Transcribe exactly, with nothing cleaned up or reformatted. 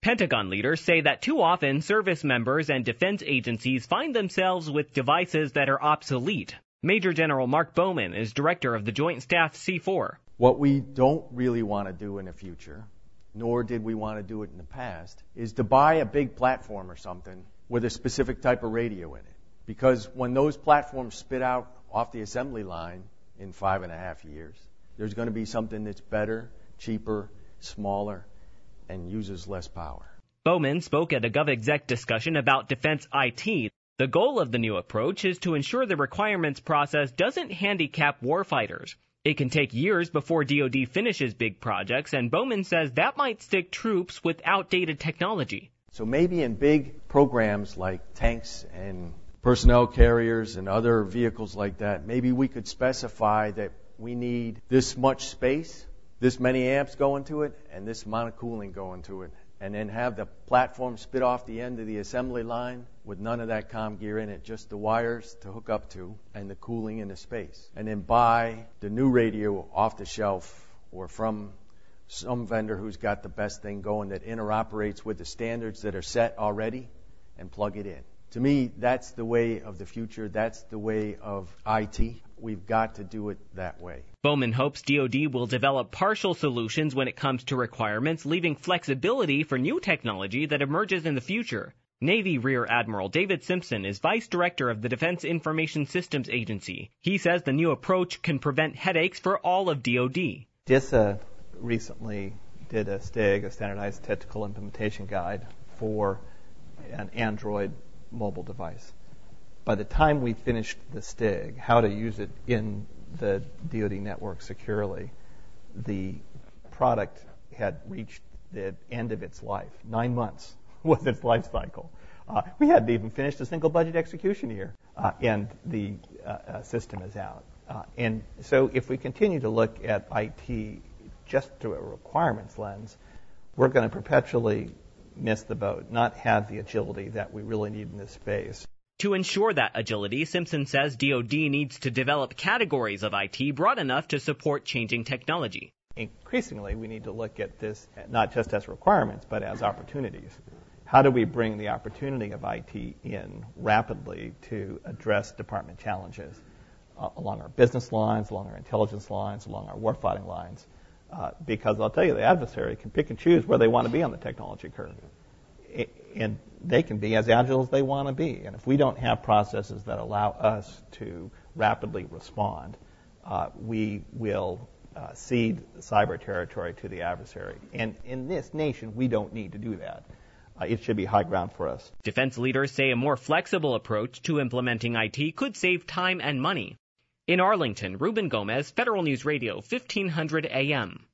Pentagon leaders say that too often service members and defense agencies find themselves with devices that are obsolete. Major General Mark Bowman is director of the Joint Staff C four. What we don't really want to do in the future, nor did we want to do it in the past, is to buy a big platform or something with a specific type of radio in it. Because when those platforms spit out off the assembly line in five and a half years, there's going to be something that's better, cheaper, smaller, and uses less power. Bowman spoke at a GovExec discussion about defense I T. The goal of the new approach is to ensure the requirements process doesn't handicap warfighters. It can take years before D O D finishes big projects, and Bowman says that might stick troops with outdated technology. So maybe in big programs like tanks and personnel carriers and other vehicles like that, maybe we could specify that we need this much space, this many amps going to it, and this amount of cooling going to it, and then have the platform spit off the end of the assembly line with none of that comm gear in it, just the wires to hook up to and the cooling in the space. And then buy the new radio off the shelf or from some vendor who's got the best thing going that interoperates with the standards that are set already and plug it in. To me, that's the way of the future. That's the way of I T. We've got to do it that way. Bowman hopes D O D will develop partial solutions when it comes to requirements, leaving flexibility for new technology that emerges in the future. Navy Rear Admiral David Simpson is Vice Director of the Defense Information Systems Agency. He says the new approach can prevent headaches for all of D O D. DISA recently did a STIG, a Standardized Technical Implementation Guide, for an Android mobile device. By the time we finished the STIG, how to use it in the D O D network securely, the product had reached the end of its life. Nine months was its life cycle. Uh, we hadn't even finished a single budget execution year, uh, and the uh, uh, system is out. Uh, and so if we continue to look at I T just through a requirements lens, we're going to perpetually miss the boat, not have the agility that we really need in this space. To ensure that agility, Simpson says D O D needs to develop categories of I T broad enough to support changing technology. Increasingly, we need to look at this not just as requirements, but as opportunities. How do we bring the opportunity of I T in rapidly to address department challenges uh, along our business lines, along our intelligence lines, along our warfighting lines? Uh, because I'll tell you, the adversary can pick and choose where they want to be on the technology curve. And they can be as agile as they want to be. And if we don't have processes that allow us to rapidly respond, uh, we will uh, cede cyber territory to the adversary. And in this nation, we don't need to do that. Uh, it should be high ground for us. Defense leaders say a more flexible approach to implementing I T could save time and money. In Arlington, Ruben Gomez, Federal News Radio, fifteen hundred A M.